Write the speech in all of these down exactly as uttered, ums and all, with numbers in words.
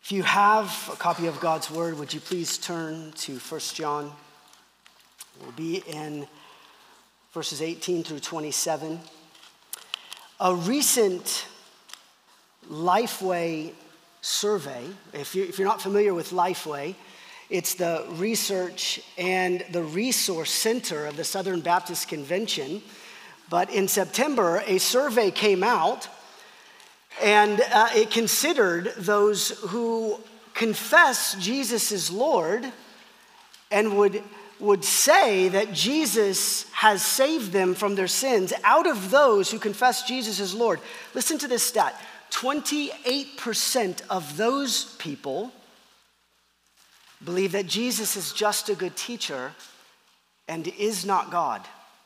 If you have a copy of God's Word, would you please turn to First John? We'll be in verses eighteen through twenty-seven. A recent Lifeway survey, if, you, if you're not familiar with Lifeway, it's the research and the resource center of the Southern Baptist Convention. But in September, a survey came out, and uh, it considered those who confess Jesus is Lord and would, would say that Jesus has saved them from their sins. Out of those who confess Jesus as Lord, listen to this stat, twenty-eight percent of those people believe that Jesus is just a good teacher and is not God.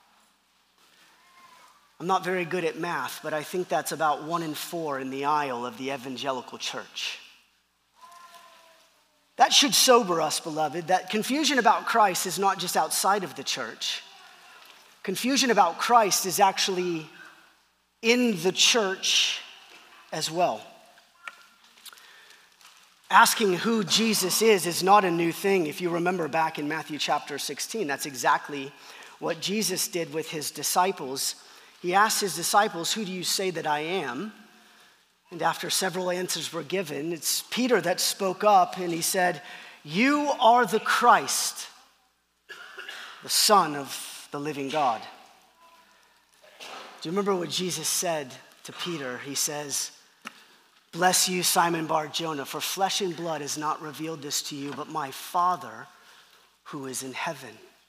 I'm not very good at math, but I think that's about one in four in the aisle of the evangelical church. That should sober us, beloved, that confusion about Christ is not just outside of the church. Confusion about Christ is actually in the church as well. Asking who Jesus is is not a new thing. If you remember back in Matthew chapter sixteen, that's exactly what Jesus did with his disciples. He asked his disciples, "Who do you say that I am?" And after several answers were given, it's Peter that spoke up and he said, "You are the Christ, the Son of the living God." Do you remember what Jesus said to Peter? He says, "Bless you, Simon Bar-Jonah, for flesh and blood has not revealed this to you, but my Father who is in heaven."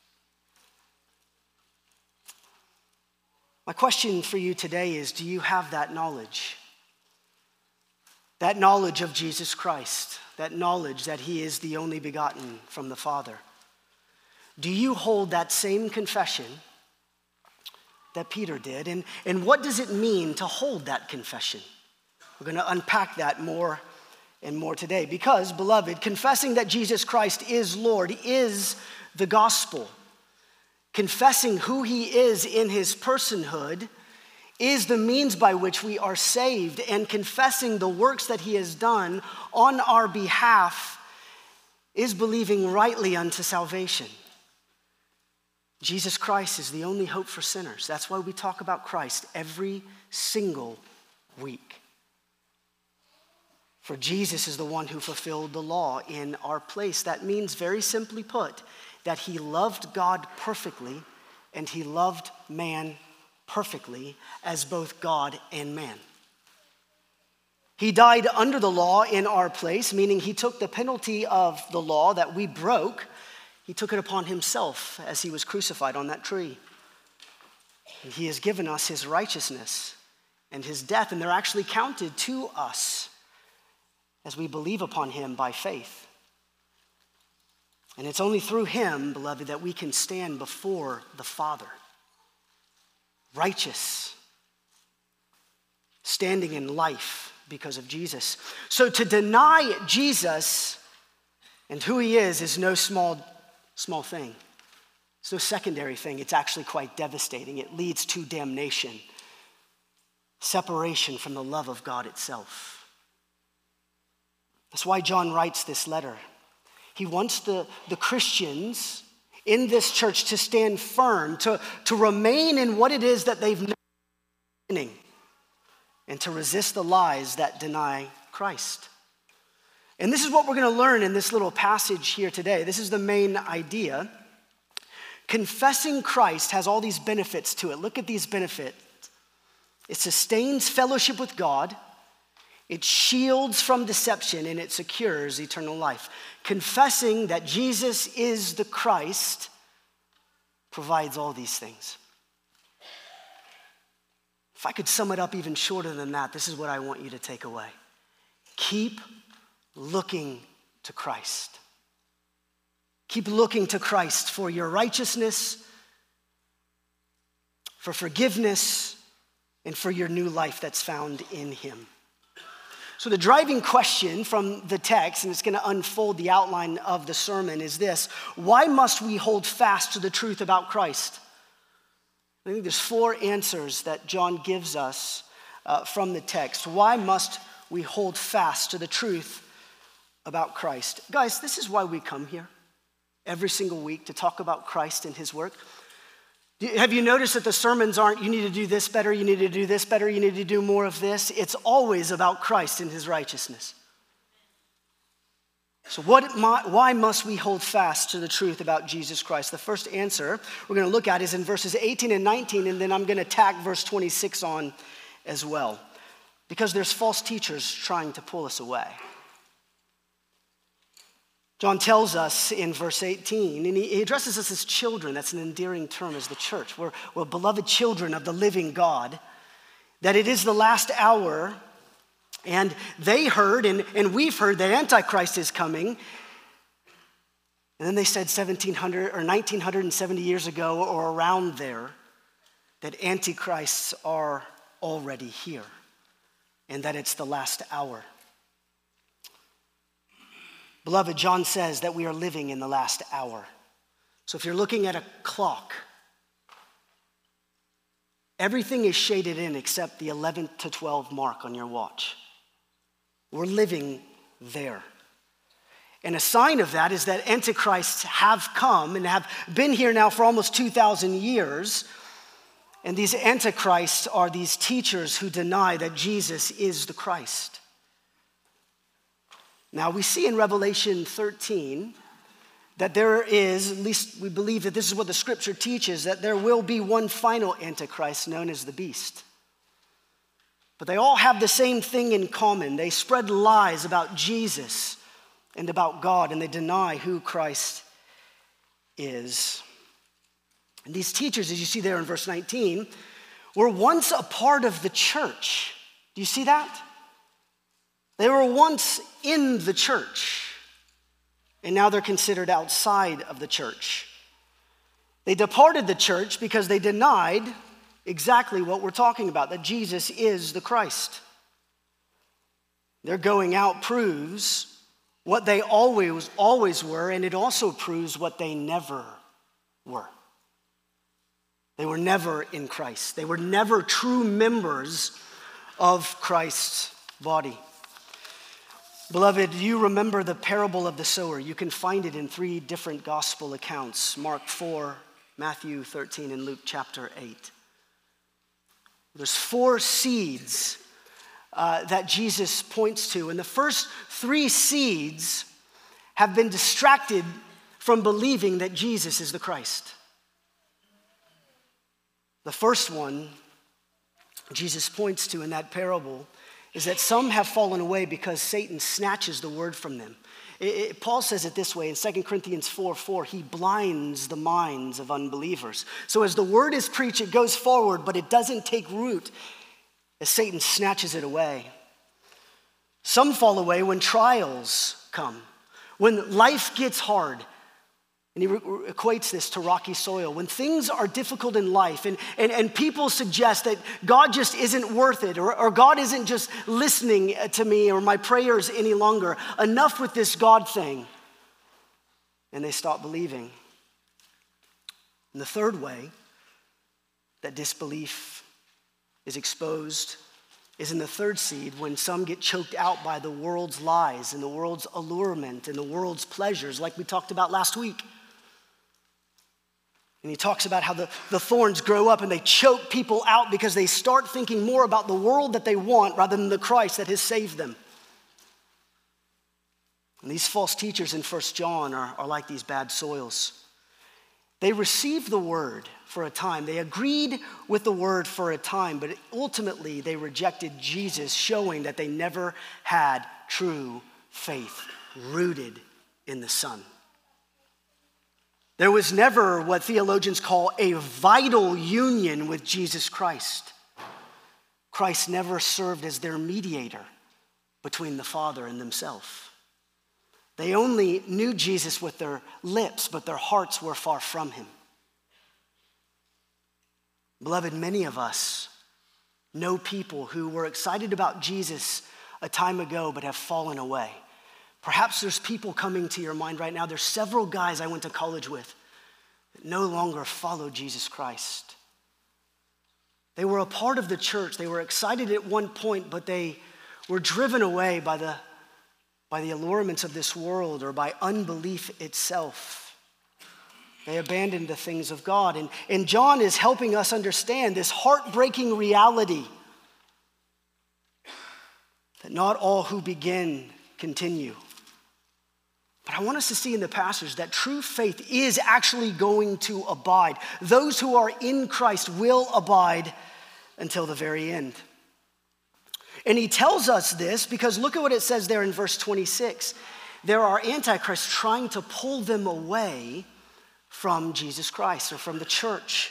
My question for you today is, do you have that knowledge? That knowledge of Jesus Christ, that knowledge that he is the only begotten from the Father. Do you hold that same confession that Peter did? And, and what does it mean to hold that confession? We're going to unpack that more and more today because, beloved, confessing that Jesus Christ is Lord is the gospel. Confessing who he is in his personhood is the means by which we are saved, and confessing the works that he has done on our behalf is believing rightly unto salvation. Jesus Christ is the only hope for sinners. That's why we talk about Christ every single week. For Jesus is the one who fulfilled the law in our place. That means, very simply put, that he loved God perfectly and he loved man perfectly as both God and man. He died under the law in our place, meaning he took the penalty of the law that we broke. He took it upon himself as he was crucified on that tree. And he has given us his righteousness and his death, and they're actually counted to us as we believe upon him by faith. And it's only through him, beloved, that we can stand before the Father, righteous, standing in life because of Jesus. So to deny Jesus and who he is is no small, small thing. It's no secondary thing. It's actually quite devastating. It leads to damnation, separation from the love of God itself. That's why John writes this letter. He wants the, the Christians in this church to stand firm, to, to remain in what it is that they've known, and to resist the lies that deny Christ. And this is what we're going to learn in this little passage here today. This is the main idea. Confessing Christ has all these benefits to it. Look at these benefits. It sustains fellowship with God. It shields from deception, and it secures eternal life. Confessing that Jesus is the Christ provides all these things. If I could sum it up even shorter than that, this is what I want you to take away. Keep looking to Christ. Keep looking to Christ for your righteousness, for forgiveness, and for your new life that's found in him. So the driving question from the text, and it's going to unfold the outline of the sermon, is this: why must we hold fast to the truth about Christ? I think there's four answers that John gives us uh, from the text. Why must we hold fast to the truth about Christ. Guys, this is why we come here every single week, to talk about Christ and his work. Have you noticed that the sermons aren't, you need to do this better, you need to do this better, you need to do more of this? It's always about Christ and his righteousness. So what, why must we hold fast to the truth about Jesus Christ? The first answer we're going to look at is in verses eighteen and nineteen, and then I'm going to tack verse twenty-six on as well. Because there's false teachers trying to pull us away. John tells us in verse eighteen, and he addresses us as children. That's an endearing term as the church. We're, we're beloved children of the living God. That it is the last hour, and they heard, and, and we've heard that Antichrist is coming. And then they said seventeen hundred or nineteen seventy years ago or around there that Antichrists are already here and that it's the last hour. Beloved, John says that we are living in the last hour. So if you're looking at a clock, everything is shaded in except the eleven to twelve mark on your watch. We're living there. And a sign of that is that antichrists have come and have been here now for almost two thousand years. And these antichrists are these teachers who deny that Jesus is the Christ. Now, we see in Revelation thirteen that there is, at least we believe that this is what the scripture teaches, that there will be one final antichrist known as the beast. But they all have the same thing in common. They spread lies about Jesus and about God, and they deny who Christ is. And these teachers, as you see there in verse nineteen, were once a part of the church. Do you see that? They were once in the church, and now they're considered outside of the church. They departed the church because they denied exactly what we're talking about, that Jesus is the Christ. Their going out proves what they always, always were, and it also proves what they never were. They were never in Christ. They were never true members of Christ's body. Beloved, do you remember the parable of the sower? You can find it in three different gospel accounts, Mark four, Matthew thirteen, and Luke chapter eight. There's four seeds uh, that Jesus points to, and the first three seeds have been distracted from believing that Jesus is the Christ. The first one Jesus points to in that parable is that some have fallen away because Satan snatches the word from them. It, it, Paul says it this way in Second Corinthians four four, he blinds the minds of unbelievers. So as the word is preached, it goes forward, but it doesn't take root as Satan snatches it away. Some fall away when trials come, when life gets hard. And he re- equates this to rocky soil. When things are difficult in life and, and, and people suggest that God just isn't worth it, or, or God isn't just listening to me or my prayers any longer, enough with this God thing, and they stop believing. And the third way that disbelief is exposed is in the third seed, when some get choked out by the world's lies and the world's allurement and the world's pleasures, like we talked about last week. And he talks about how the, the thorns grow up and they choke people out because they start thinking more about the world that they want rather than the Christ that has saved them. And these false teachers in First John are, are like these bad soils. They received the word for a time. They agreed with the word for a time, but ultimately they rejected Jesus, showing that they never had true faith rooted in the Son. There was never what theologians call a vital union with Jesus Christ. Christ never served as their mediator between the Father and themselves. They only knew Jesus with their lips, but their hearts were far from him. Beloved, many of us know people who were excited about Jesus a time ago but have fallen away. Perhaps there's people coming to your mind right now. There's several guys I went to college with that no longer follow Jesus Christ. They were a part of the church. They were excited at one point, but they were driven away by the, by the allurements of this world or by unbelief itself. They abandoned the things of God. And, and John is helping us understand this heartbreaking reality that not all who begin continue. But I want us to see in the passage that true faith is actually going to abide. Those who are in Christ will abide until the very end. And he tells us this because look at what it says there in verse twenty-six. There are antichrists trying to pull them away from Jesus Christ or from the church.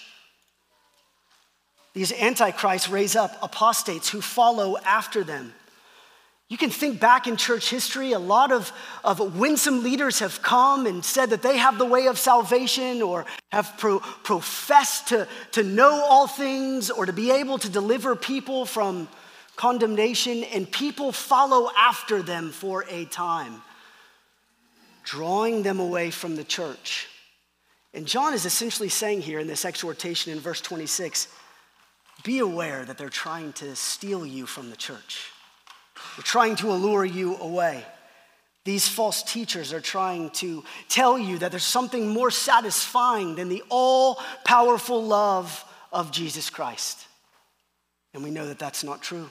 These antichrists raise up apostates who follow after them. You can think back in church history, a lot of, of winsome leaders have come and said that they have the way of salvation or have pro, professed to, to know all things or to be able to deliver people from condemnation, and people follow after them for a time, drawing them away from the church. And John is essentially saying here in this exhortation in verse twenty-six, be aware that they're trying to steal you from the church. They're trying to allure you away. These false teachers are trying to tell you that there's something more satisfying than the all-powerful love of Jesus Christ. And we know that that's not true.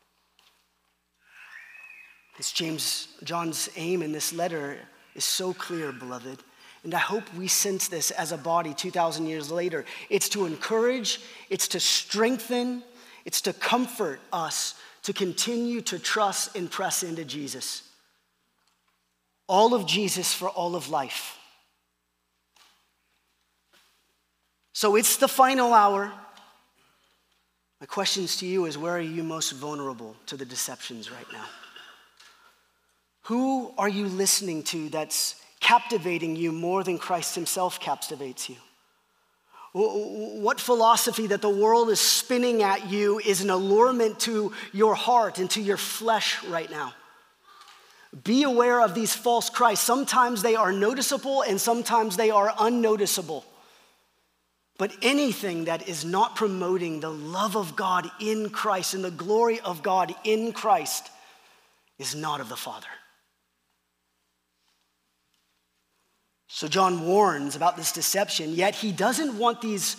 It's James, John's aim in this letter is so clear, beloved. And I hope we sense this as a body two thousand years later. It's to encourage, it's to strengthen, it's to comfort us to continue to trust and press into Jesus. All of Jesus for all of life. So it's the final hour. My questions to you is, where are you most vulnerable to the deceptions right now? Who are you listening to that's captivating you more than Christ himself captivates you? What philosophy that the world is spinning at you is an allurement to your heart and to your flesh right now? Be aware of these false Christs. Sometimes they are noticeable and sometimes they are unnoticeable. But anything that is not promoting the love of God in Christ and the glory of God in Christ is not of the Father. So John warns about this deception, yet he doesn't want these,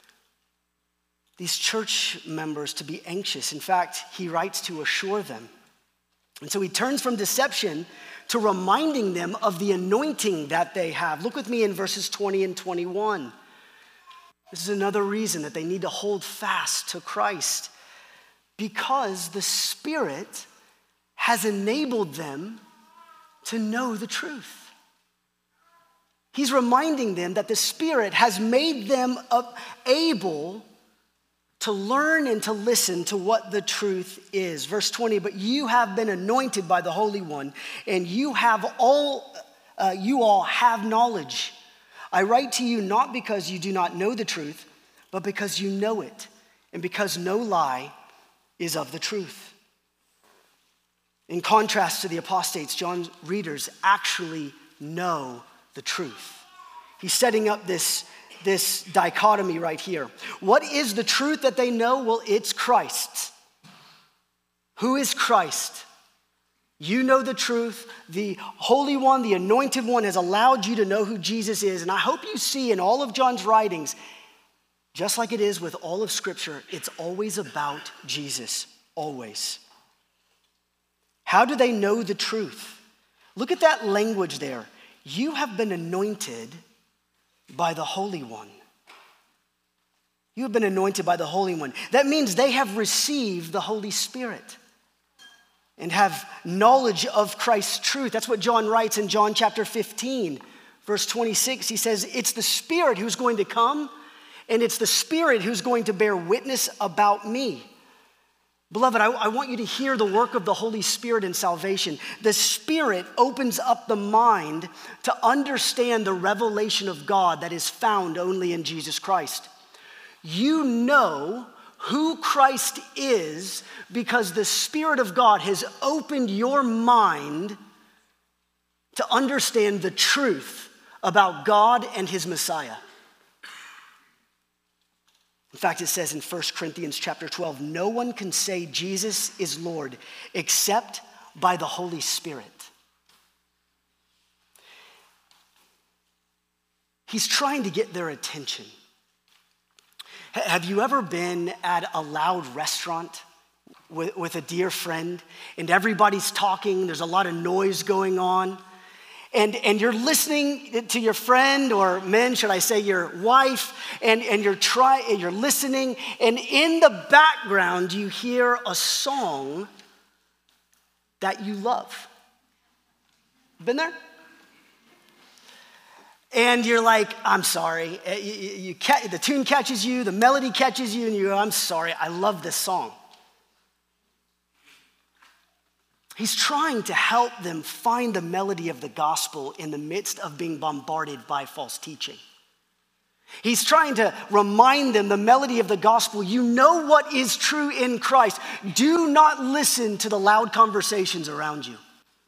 these church members to be anxious. In fact, he writes to assure them. And so he turns from deception to reminding them of the anointing that they have. Look with me in verses twenty and twenty-one. This is another reason that they need to hold fast to Christ, because the Spirit has enabled them to know the truth. He's reminding them that the Spirit has made them able to learn and to listen to what the truth is. Verse twenty, but you have been anointed by the Holy One, and you have all, uh, you all have knowledge. I write to you not because you do not know the truth, but because you know it, and because no lie is of the truth. In contrast to the apostates, John's readers actually know the truth. He's setting up this, this dichotomy right here. What is the truth that they know? Well, it's Christ. Who is Christ? You know the truth. The Holy One, the Anointed One, has allowed you to know who Jesus is. And I hope you see in all of John's writings, just like it is with all of Scripture, it's always about Jesus, always. How do they know the truth? Look at that language there. You have been anointed by the Holy One. You have been anointed by the Holy One. That means they have received the Holy Spirit and have knowledge of Christ's truth. That's what John writes in John chapter fifteen, verse twenty-six. He says, it's the Spirit who's going to come, and it's the Spirit who's going to bear witness about me. Beloved, I, I want you to hear the work of the Holy Spirit in salvation. The Spirit opens up the mind to understand the revelation of God that is found only in Jesus Christ. You know who Christ is because the Spirit of God has opened your mind to understand the truth about God and his Messiah. In fact, it says in First Corinthians chapter twelve, no one can say Jesus is Lord except by the Holy Spirit. He's trying to get their attention. H- have you ever been at a loud restaurant with, with a dear friend and everybody's talking, there's a lot of noise going on, and, and you're listening to your friend, or men, should I say your wife, and, and you're, try, you're listening, and in the background you hear a song that you love? Been there? And you're like, I'm sorry. You, you, you ca- the tune catches you, the melody catches you, and you go, I'm sorry, I love this song. He's trying to help them find the melody of the gospel in the midst of being bombarded by false teaching. He's trying to remind them the melody of the gospel. You know what is true in Christ. Do not listen to the loud conversations around you.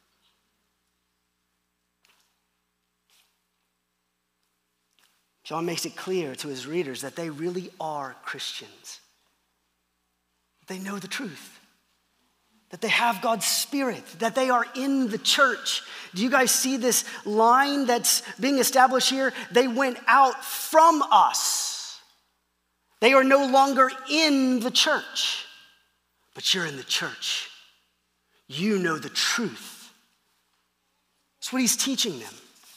John makes it clear to his readers that they really are Christians. They know the truth. That they have God's Spirit. That they are in the church. Do you guys see this line that's being established here? They went out from us. They are no longer in the church. But you're in the church. You know the truth. That's what he's teaching them.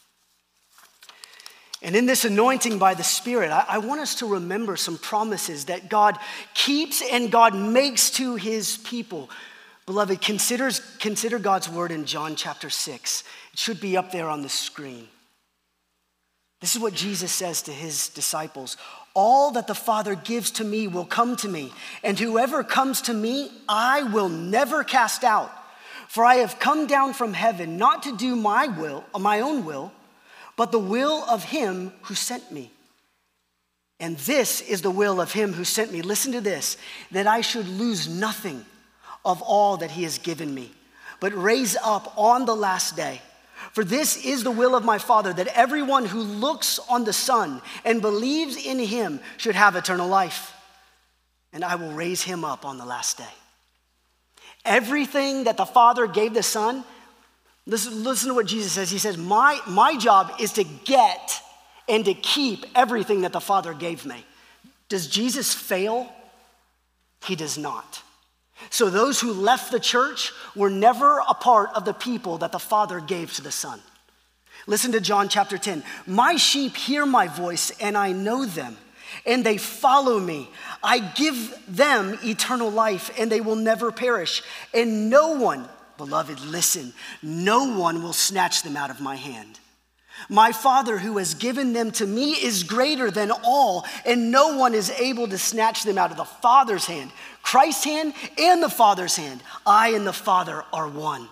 And in this anointing by the Spirit, I, I want us to remember some promises that God keeps and God makes to his people. Beloved, considers, consider God's word in John chapter six. It should be up there on the screen. This is what Jesus says to his disciples. All that the Father gives to me will come to me, and whoever comes to me, I will never cast out. For I have come down from heaven not to do my will, my own will, but the will of him who sent me. And this is the will of him who sent me. Listen to this, that I should lose nothing of all that he has given me, but raise up on the last day. For this is the will of my Father, that everyone who looks on the Son and believes in him should have eternal life. And I will raise him up on the last day. Everything that the Father gave the Son, Listen, listen to what Jesus says. He says, my, my job is to get and to keep everything that the Father gave me. Does Jesus fail? He does not. So those who left the church were never a part of the people that the Father gave to the Son. Listen to John chapter ten. My sheep hear my voice, and I know them, and they follow me. I give them eternal life, and they will never perish, and no one, beloved, listen, no one will snatch them out of my hand. My Father who has given them to me is greater than all, and no one is able to snatch them out of the Father's hand, Christ's hand and the Father's hand. I and the Father are one.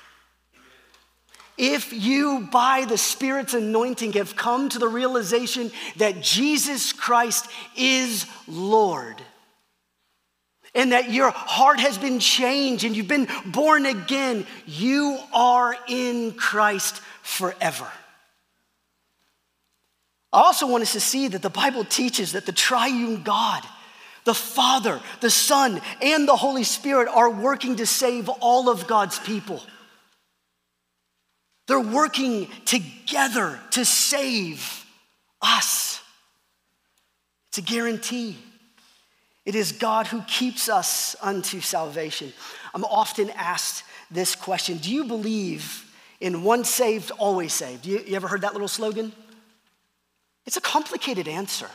If you, by the Spirit's anointing, have come to the realization that Jesus Christ is Lord, and that your heart has been changed and you've been born again, you are in Christ forever. I also want us to see that the Bible teaches that the triune God, the Father, the Son, and the Holy Spirit are working to save all of God's people. They're working together to save us. It's a guarantee. It is God who keeps us unto salvation. I'm often asked this question: do you believe in once saved, always saved? You, you ever heard that little slogan? It's a complicated answer.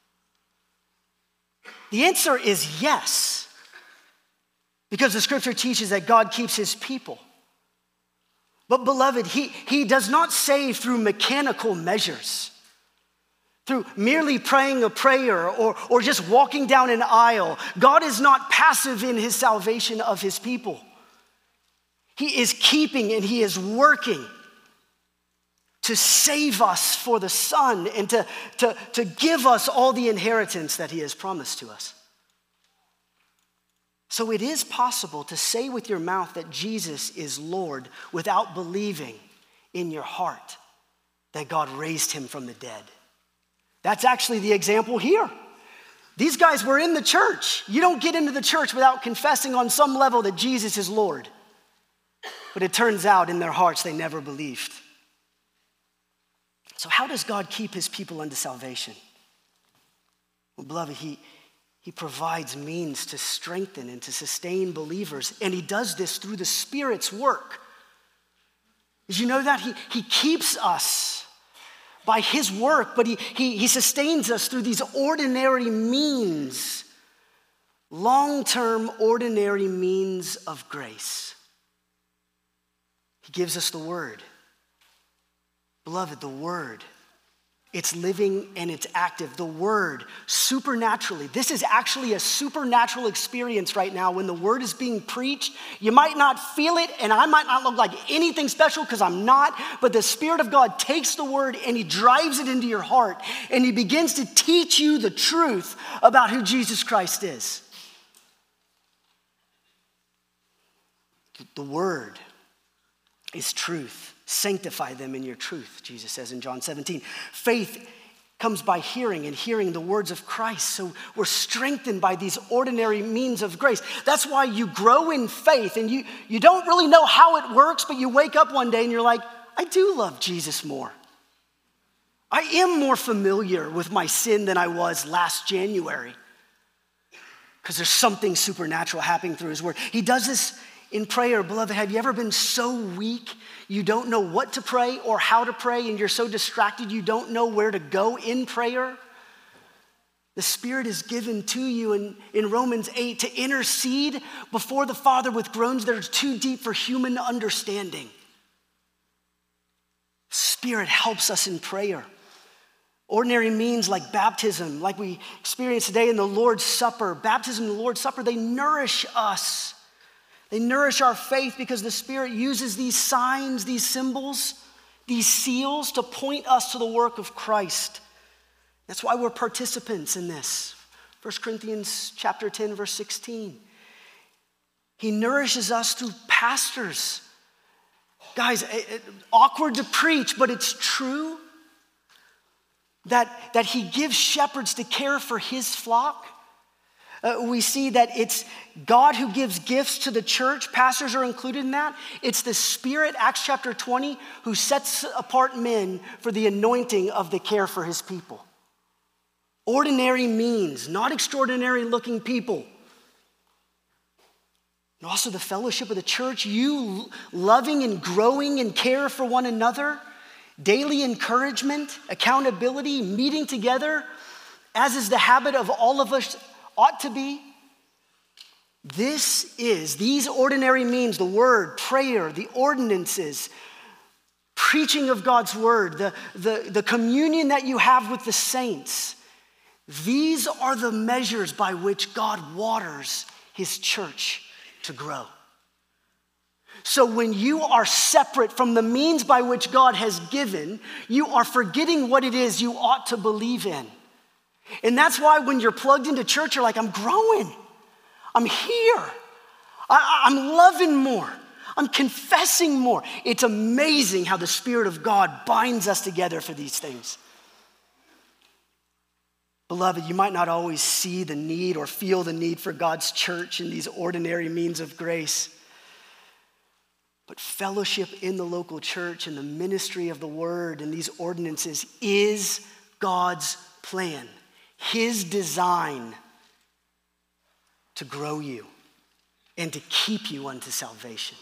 The answer is yes, because the scripture teaches that God keeps his people. But beloved, he, he does not save through mechanical measures, through merely praying a prayer or, or just walking down an aisle. God is not passive in his salvation of his people. He is keeping and he is working to save us for the Son and to, to, to give us all the inheritance that he has promised to us. So it is possible to say with your mouth that Jesus is Lord without believing in your heart that God raised him from the dead. That's actually the example here. These guys were in the church. You don't get into the church without confessing on some level that Jesus is Lord. But it turns out in their hearts they never believed. So how does God keep his people unto salvation? Well, beloved, he, he provides means to strengthen and to sustain believers, and he does this through the Spirit's work. Did you know that? He, he keeps us by his work, but he, he, he sustains us through these ordinary means, long-term ordinary means of grace. He gives us the word. Beloved, the word, it's living and it's active. The word, supernaturally, this is actually a supernatural experience right now when the word is being preached. You might not feel it, and I might not look like anything special because I'm not, but the Spirit of God takes the word and he drives it into your heart, and he begins to teach you the truth about who Jesus Christ is. The word is truth. Sanctify them in your truth, Jesus says in John seventeen. Faith comes by hearing, and hearing the words of Christ. So we're strengthened by these ordinary means of grace. That's why you grow in faith, and you, you don't really know how it works, but you wake up one day and you're like, I do love Jesus more. I am more familiar with my sin than I was last January, because there's something supernatural happening through his word. He does this in prayer. Beloved, have you ever been so weak you don't know what to pray or how to pray, and you're so distracted you don't know where to go in prayer? The Spirit is given to you in, in Romans eight to intercede before the Father with groans that are too deep for human understanding. Spirit helps us in prayer. Ordinary means like baptism, like we experience today in the Lord's Supper. Baptism and the Lord's Supper, they nourish us. They nourish our faith because the Spirit uses these signs, these symbols, these seals to point us to the work of Christ. That's why we're participants in this. First Corinthians chapter ten, verse sixteen. He nourishes us through pastors. Guys, it, it, awkward to preach, but it's true that, that he gives shepherds to care for his flock. Uh, we see that it's God who gives gifts to the church. Pastors are included in that. It's the Spirit, Acts chapter twenty, who sets apart men for the anointing of the care for his people. Ordinary means, not extraordinary looking people. And also the fellowship of the church, you loving and growing in care for one another, daily encouragement, accountability, meeting together, as is the habit of all of us ought to be. This is, these ordinary means, the word, prayer, the ordinances, preaching of God's word, the, the, the communion that you have with the saints. These are the measures by which God waters his church to grow. So when you are separate from the means by which God has given, you are forgetting what it is you ought to believe in. And that's why when you're plugged into church, you're like, I'm growing. I'm here. I, I'm loving more. I'm confessing more. It's amazing how the Spirit of God binds us together for these things. Beloved, you might not always see the need or feel the need for God's church in these ordinary means of grace. But fellowship in the local church and the ministry of the word and these ordinances is God's plan. His design to grow you and to keep you unto salvation.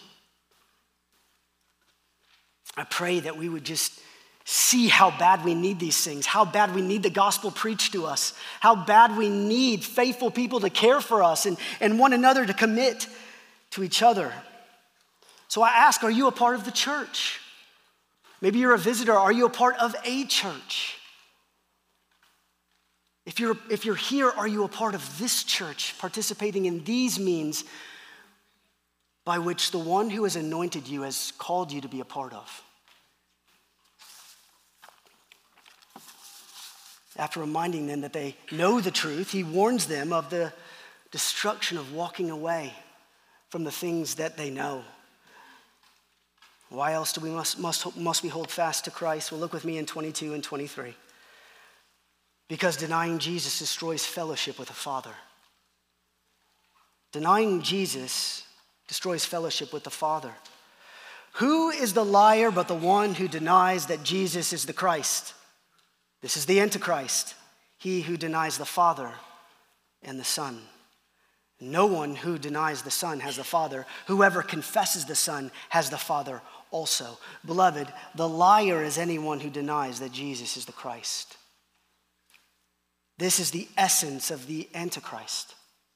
I pray that we would just see how bad we need these things, how bad we need the gospel preached to us, how bad we need faithful people to care for us and, and one another to commit to each other. So I ask, are you a part of the church? Maybe you're a visitor. Are you a part of a church? If you're, if you're here, are you a part of this church, participating in these means by which the one who has anointed you has called you to be a part of? After reminding them that they know the truth, he warns them of the destruction of walking away from the things that they know. Why else do we must, must, must we hold fast to Christ? Well, look with me in twenty-two and twenty-three. Because denying Jesus destroys fellowship with the Father. Denying Jesus destroys fellowship with the Father. Who is the liar but the one who denies that Jesus is the Christ? This is the Antichrist, he who denies the Father and the Son. No one who denies the Son has the Father. Whoever confesses the Son has the Father also. Beloved, the liar is anyone who denies that Jesus is the Christ. This is the essence of the Antichrist.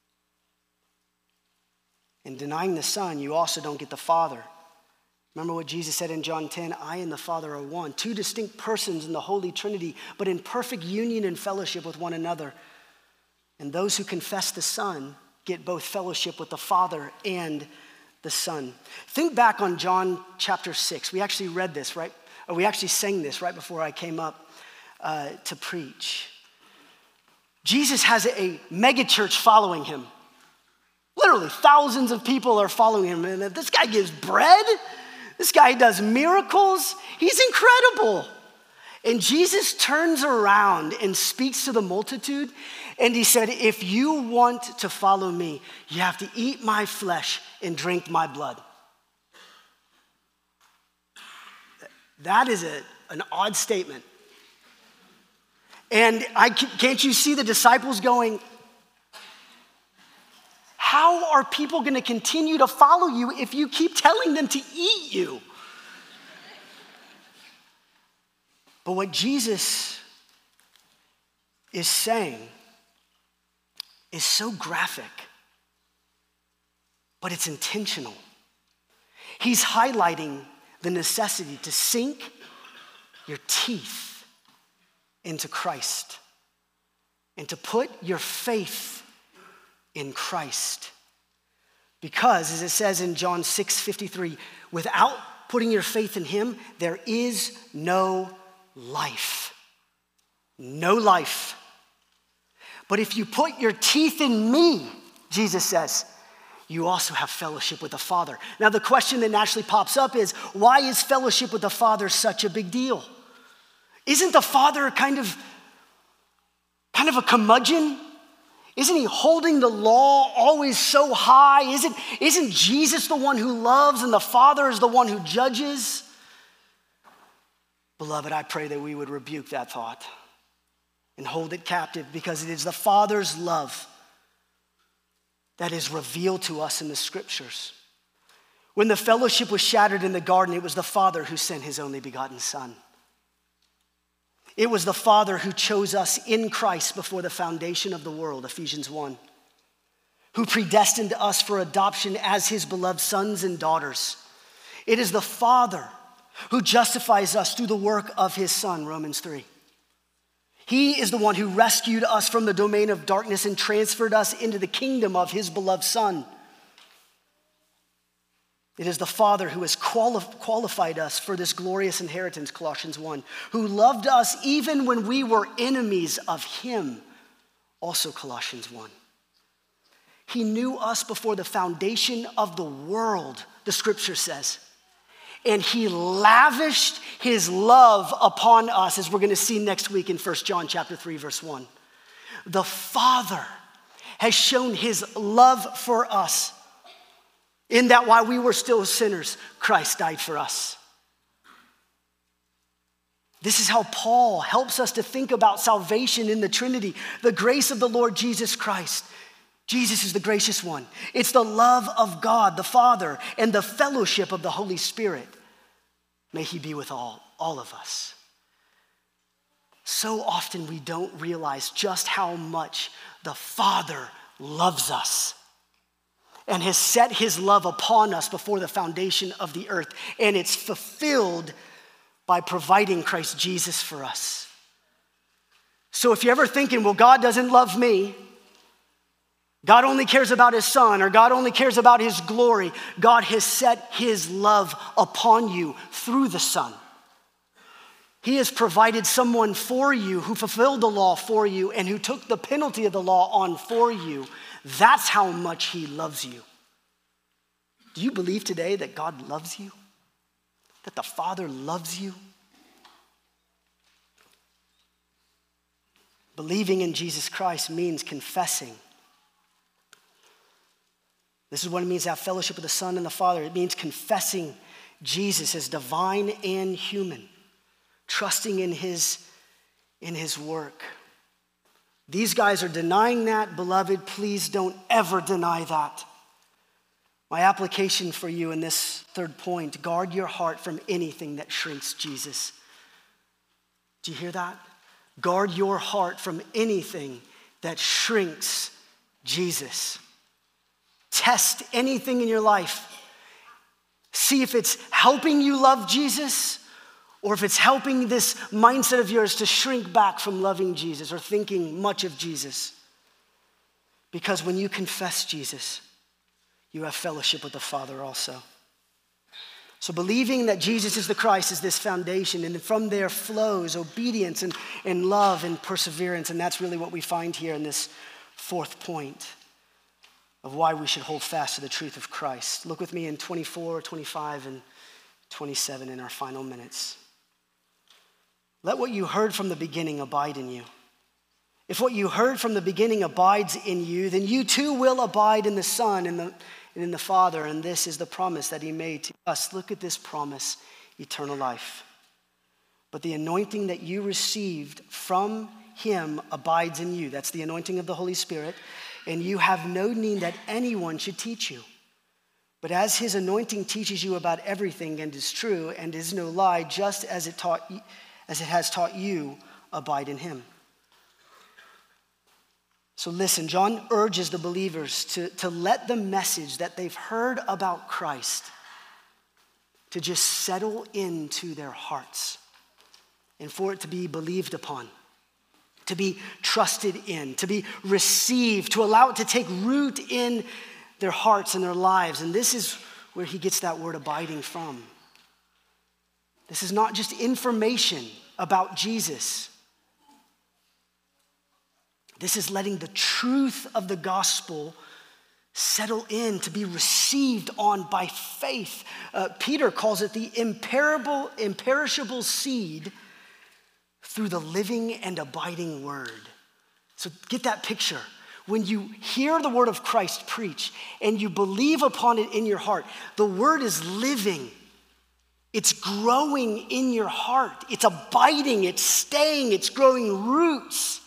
In denying the Son, you also don't get the Father. Remember what Jesus said in John ten, I and the Father are one. Two distinct persons in the Holy Trinity, but in perfect union and fellowship with one another. And those who confess the Son get both fellowship with the Father and the Son. Think back on John chapter six. We actually read this, right? Or we actually sang this right before I came up uh, to preach. Jesus has a megachurch following him. Literally, thousands of people are following him. And this guy gives bread. This guy does miracles. He's incredible. And Jesus turns around and speaks to the multitude. And he said, if you want to follow me, you have to eat my flesh and drink my blood. That is a, an odd statement. And I, can't you see the disciples going, how are people going to continue to follow you if you keep telling them to eat you? But what Jesus is saying is so graphic, but it's intentional. He's highlighting the necessity to sink your teeth into Christ and to put your faith in Christ. Because, as it says in John six fifty-three, without putting your faith in him, there is no life. No life. But if you put your teeth in me, Jesus says, you also have fellowship with the Father. Now, the question that naturally pops up is, why is fellowship with the Father such a big deal? Isn't the Father kind of, kind of a curmudgeon? Isn't he holding the law always so high? Isn't, isn't Jesus the one who loves and the Father is the one who judges? Beloved, I pray that we would rebuke that thought and hold it captive, because it is the Father's love that is revealed to us in the scriptures. When the fellowship was shattered in the garden, it was the Father who sent his only begotten Son. It was the Father who chose us in Christ before the foundation of the world, Ephesians one, who predestined us for adoption as his beloved sons and daughters. It is the Father who justifies us through the work of his Son, Romans three. He is the one who rescued us from the domain of darkness and transferred us into the kingdom of his beloved Son. It is the Father who has quali- qualified us for this glorious inheritance, Colossians one, who loved us even when we were enemies of him, also Colossians one. He knew us before the foundation of the world, the scripture says. And he lavished his love upon us, as we're going to see next week in First John chapter three, verse one. The Father has shown his love for us in that while we were still sinners, Christ died for us. This is how Paul helps us to think about salvation in the Trinity, the grace of the Lord Jesus Christ. Jesus is the gracious one. It's the love of God, the Father, and the fellowship of the Holy Spirit. May he be with all, all of us. So often we don't realize just how much the Father loves us and has set his love upon us before the foundation of the earth. And it's fulfilled by providing Christ Jesus for us. So if you're ever thinking, well, God doesn't love me, God only cares about his Son, or God only cares about his glory, God has set his love upon you through the Son. He has provided someone for you who fulfilled the law for you and who took the penalty of the law on for you. That's how much he loves you. Do you believe today that God loves you? That the Father loves you? Believing in Jesus Christ means confessing. This is what it means to have fellowship with the Son and the Father. It means confessing Jesus as divine and human, trusting in his, in his work. These guys are denying that. Beloved, please don't ever deny that. My application for you in this third point, guard your heart from anything that shrinks Jesus. Do you hear that? Guard your heart from anything that shrinks Jesus. Test anything in your life. See if it's helping you love Jesus or if it's helping this mindset of yours to shrink back from loving Jesus or thinking much of Jesus. Because when you confess Jesus, you have fellowship with the Father also. So believing that Jesus is the Christ is this foundation, and from there flows obedience and, and love and perseverance, and that's really what we find here in this fourth point of why we should hold fast to the truth of Christ. Look with me in twenty-four, twenty-five, and twenty-seven in our final minutes. Let what you heard from the beginning abide in you. If what you heard from the beginning abides in you, then you too will abide in the Son and, the, and in the Father. And this is the promise that he made to us. Look at this promise, eternal life. But the anointing that you received from him abides in you. That's the anointing of the Holy Spirit. And you have no need that anyone should teach you. But as his anointing teaches you about everything and is true and is no lie, just as it taught, as it has taught you, abide in him. So listen, John urges the believers to, to let the message that they've heard about Christ to just settle into their hearts and for it to be believed upon, to be trusted in, to be received, to allow it to take root in their hearts and their lives. And this is where he gets that word abiding from. This is not just information about Jesus. This is letting the truth of the gospel settle in, to be received on by faith. Uh, Peter calls it the imperishable, imperishable seed through the living and abiding word. So get that picture. When you hear the word of Christ preached and you believe upon it in your heart, the word is living. It's growing in your heart. It's abiding, it's staying, it's growing roots.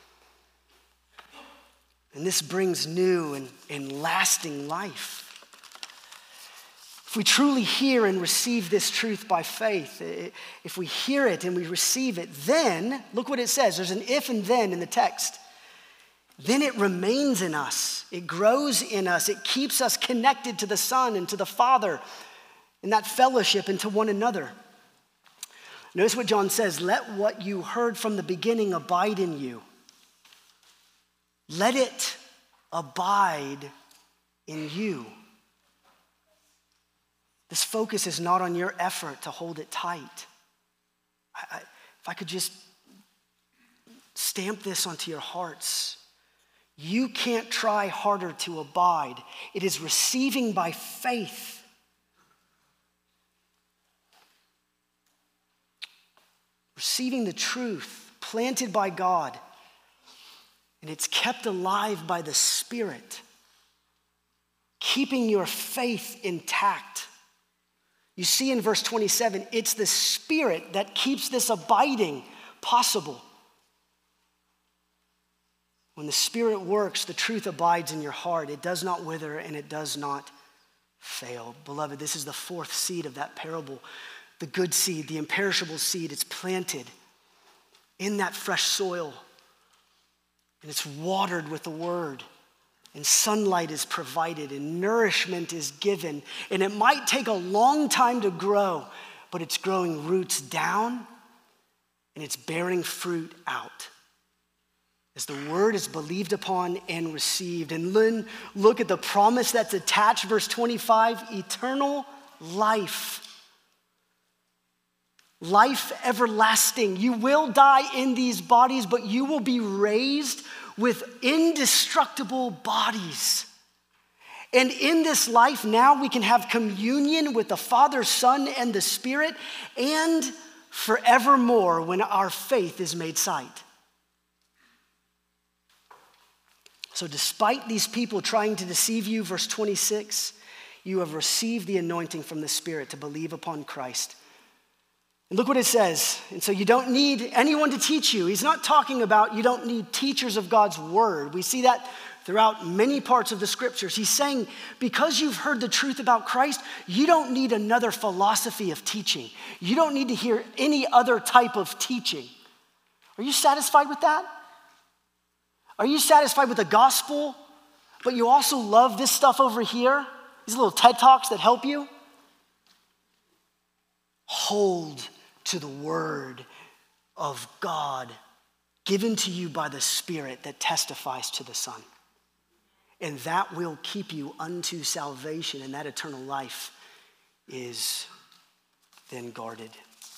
And this brings new and, and lasting life. If we truly hear and receive this truth by faith, if we hear it and we receive it, then, look what it says. There's an if and then in the text. Then it remains in us. It grows in us. It keeps us connected to the Son and to the Father in that fellowship and to one another. Notice what John says, let what you heard from the beginning abide in you. Let it abide in you. This focus is not on your effort to hold it tight. I, I, if I could just stamp this onto your hearts. You can't try harder to abide. It is receiving by faith. Receiving the truth planted by God. And it's kept alive by the Spirit, keeping your faith intact. You see in verse twenty-seven, it's the Spirit that keeps this abiding possible. When the Spirit works, the truth abides in your heart. It does not wither and it does not fail. Beloved, this is the fourth seed of that parable. The good seed, the imperishable seed, it's planted in that fresh soil. And it's watered with the word. And sunlight is provided and nourishment is given. And it might take a long time to grow, but it's growing roots down and it's bearing fruit out. As the word is believed upon and received. And then look at the promise that's attached, verse twenty-five, eternal life. Life everlasting. You will die in these bodies, but you will be raised with indestructible bodies. And in this life now we can have communion with the Father, Son, and the Spirit, and forevermore when our faith is made sight. So despite these people trying to deceive you, verse twenty-six, you have received the anointing from the Spirit to believe upon Christ. And look what it says. And so you don't need anyone to teach you. He's not talking about you don't need teachers of God's word. We see that throughout many parts of the scriptures. He's saying because you've heard the truth about Christ, you don't need another philosophy of teaching. You don't need to hear any other type of teaching. Are you satisfied with that? Are you satisfied with the gospel, but you also love this stuff over here? These little TED Talks that help you? Hold to the word of God given to you by the Spirit that testifies to the Son. And that will keep you unto salvation, and that eternal life is then guarded.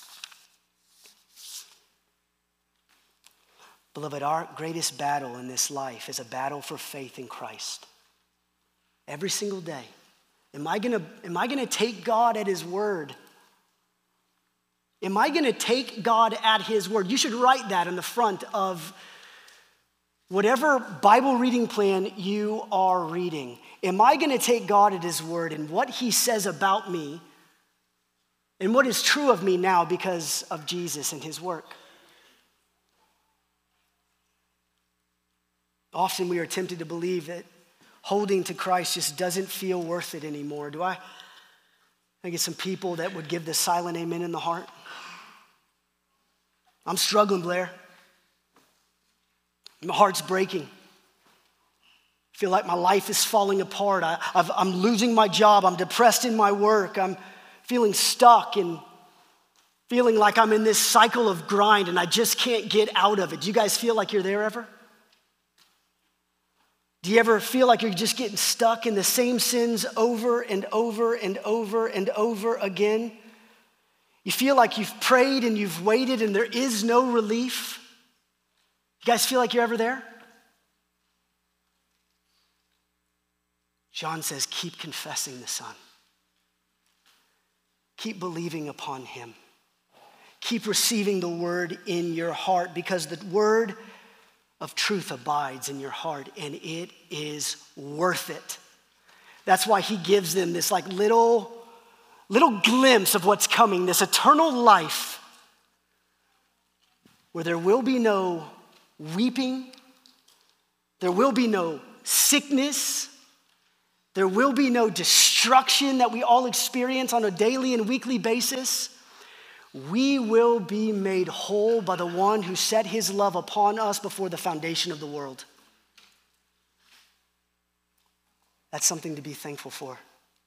Beloved, our greatest battle in this life is a battle for faith in Christ. Every single day. Am I gonna, am I gonna take God at his word? Am I gonna take God at his word? You should write that on the front of whatever Bible reading plan you are reading. Am I gonna take God at his word and what he says about me and what is true of me now because of Jesus and his work? Often we are tempted to believe that holding to Christ just doesn't feel worth it anymore. Do I? I get some people that would give the silent amen in the heart. I'm struggling, Blair. My heart's breaking. I feel like my life is falling apart. I, I've, I'm losing my job. I'm depressed in my work. I'm feeling stuck and feeling like I'm in this cycle of grind and I just can't get out of it. Do you guys feel like you're there ever? Do you ever feel like you're just getting stuck in the same sins over and over and over and over again? You feel like you've prayed and you've waited and there is no relief? You guys feel like you're ever there? John says, keep confessing the Son. Keep believing upon him. Keep receiving the word in your heart because the word of truth abides in your heart and it is worth it. That's why he gives them this like little, little glimpse of what's coming, this eternal life where there will be no weeping, there will be no sickness, there will be no destruction that we all experience on a daily and weekly basis. We will be made whole by the one who set his love upon us before the foundation of the world. That's something to be thankful for.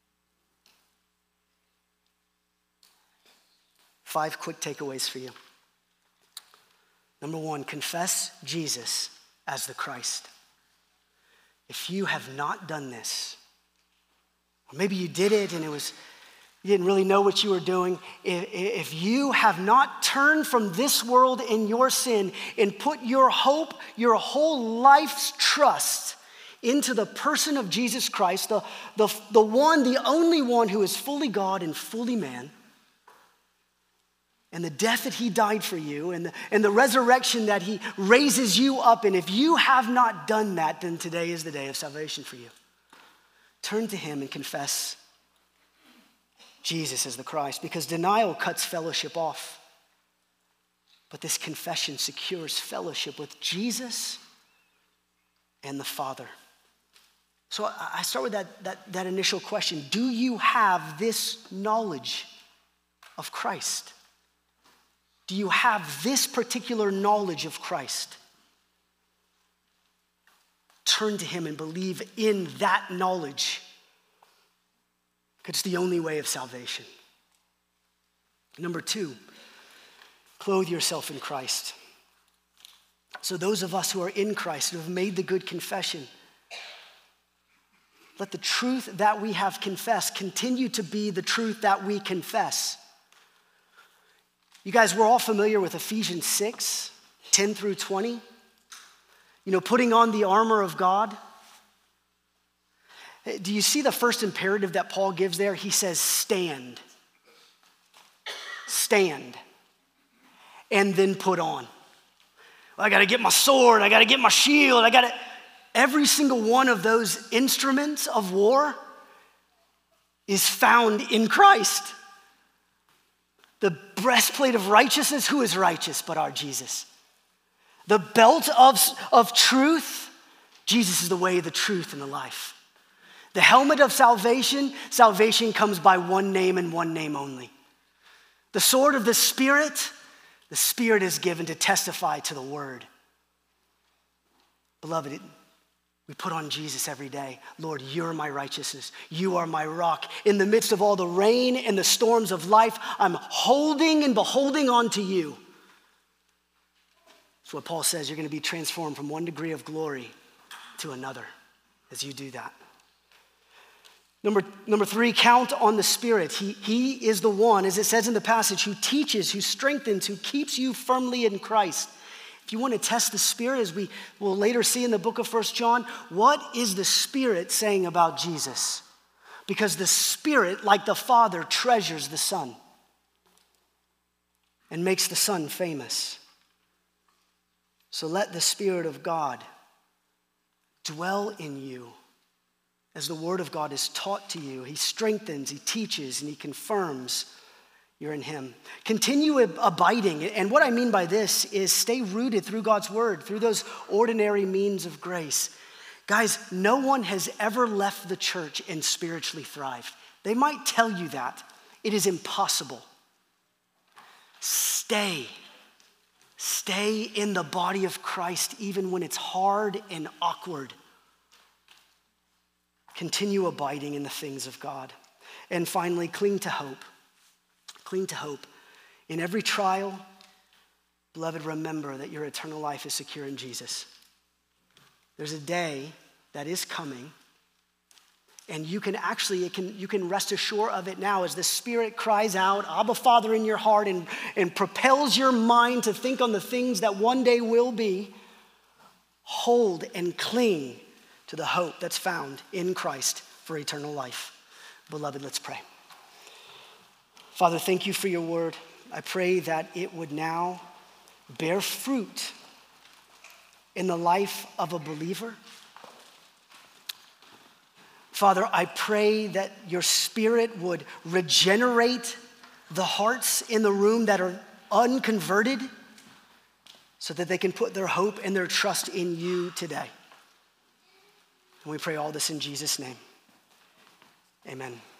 Five quick takeaways for you. Number one, confess Jesus as the Christ. If you have not done this, or maybe you did it and it was you didn't really know what you were doing. If you have not turned from this world in your sin and put your hope, your whole life's trust into the person of Jesus Christ, the, the, the one, the only one who is fully God and fully man, and the death that he died for you, and the, and the resurrection that he raises you up in, if you have not done that, then today is the day of salvation for you. Turn to him and confess Jesus is the Christ, because denial cuts fellowship off. But this confession secures fellowship with Jesus and the Father. So I start with that, that, that initial question. Do you have this knowledge of Christ? Do you have this particular knowledge of Christ? Turn to him and believe in that knowledge. It's the only way of salvation. Number two, clothe yourself in Christ. So those of us who are in Christ, who have made the good confession, let the truth that we have confessed continue to be the truth that we confess. You guys, we're all familiar with Ephesians six, ten through twenty. You know, putting on the armor of God. Do you see the first imperative that Paul gives there? He says, stand. Stand. And then put on. Well, I got to get my sword. I got to get my shield. I got to. Every single one of those instruments of war is found in Christ. The breastplate of righteousness, who is righteous but our Jesus? The belt of, of truth, Jesus is the way, the truth, and the life. The helmet of salvation, salvation comes by one name and one name only. The sword of the Spirit, the Spirit is given to testify to the word. Beloved, it, we put on Jesus every day. Lord, you're my righteousness. You are my rock. In the midst of all the rain and the storms of life, I'm holding and beholding on to you. That's what Paul says. You're going to be transformed from one degree of glory to another as you do that. Number, number three, count on the Spirit. He, he is the one, as it says in the passage, who teaches, who strengthens, who keeps you firmly in Christ. If you want to test the Spirit, as we will later see in the book of First John, what is the Spirit saying about Jesus? Because the Spirit, like the Father, treasures the Son and makes the Son famous. So let the Spirit of God dwell in you. As the word of God is taught to you, he strengthens, he teaches, and he confirms you're in him. Continue abiding. And what I mean by this is stay rooted through God's word, through those ordinary means of grace. Guys, no one has ever left the church and spiritually thrived. They might tell you that. It is impossible. Stay. Stay in the body of Christ even when it's hard and awkward. Continue abiding in the things of God. And finally, cling to hope. Cling to hope. In every trial, beloved, remember that your eternal life is secure in Jesus. There's a day that is coming, and you can actually, it can, you can rest assured of it now as the Spirit cries out, Abba, Father, in your heart and, and propels your mind to think on the things that one day will be. Hold and cling to the hope that's found in Christ for eternal life. Beloved, let's pray. Father, thank you for your word. I pray that it would now bear fruit in the life of a believer. Father, I pray that your Spirit would regenerate the hearts in the room that are unconverted so that they can put their hope and their trust in you today. And we pray all this in Jesus' name. Amen.